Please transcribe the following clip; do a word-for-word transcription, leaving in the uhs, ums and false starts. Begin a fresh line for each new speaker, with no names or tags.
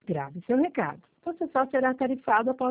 Grave seu recado. Você só será tarifado após